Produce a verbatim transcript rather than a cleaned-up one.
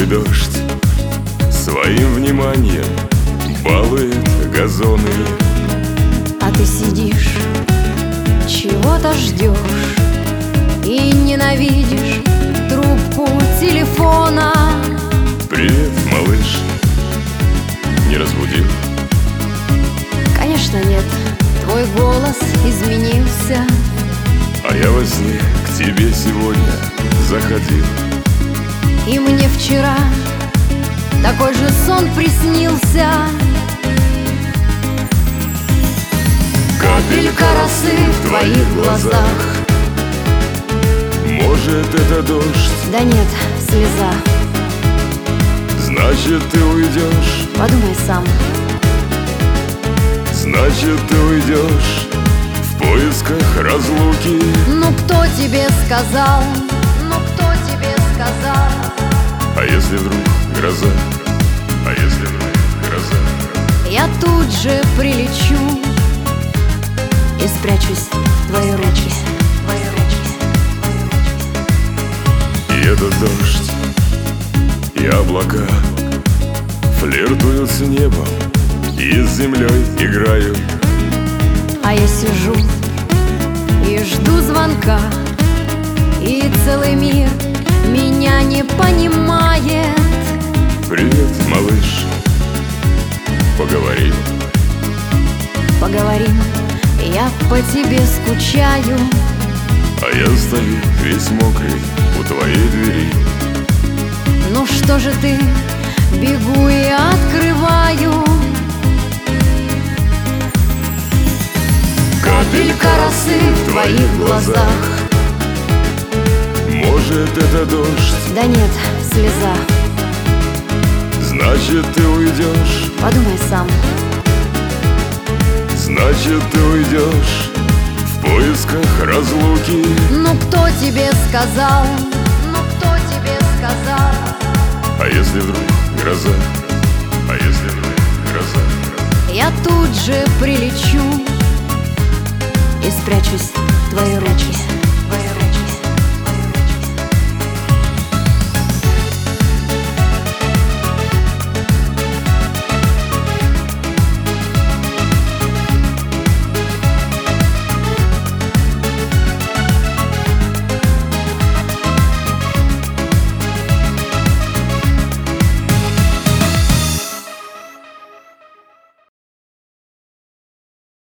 дождь своим вниманием балует газоны. А ты сидишь, чего-то ждешь и ненавидишь трубку телефона. Привет, малыш, не разбудил? Конечно нет, твой голос изменился. А я во сне к тебе сегодня заходил. И мне вчера такой же сон приснился. Капелька росы в твоих глазах. Может, это дождь? Да нет, слеза. Значит, ты уйдешь? Подумай сам. Значит, ты уйдешь в поисках разлуки. Ну кто тебе сказал? Ну кто тебе сказал? А если вдруг гроза? А если вдруг гроза? Я тут же прилечу и спрячусь в твои ручки. И этот дождь, и облака флиртуют с небом и с землей играют. А я сижу и жду звонка, и целый мир меня не понимает. Привет, малыш, поговорим. Поговорим, я по тебе скучаю. А я стою весь мокрый у твоей двери. Ну что же ты, бегу и открываю. Капелька росы в твоих глазах. Может, это дождь? Да нет, слеза. Значит, ты уйдешь? Подумай сам. Значит, ты уйдешь в поисках разлуки. Ну кто тебе сказал? Ну кто тебе сказал? А если вдруг гроза? А если вдруг гроза? Я тут же прилечу и спрячусь в твои ручки.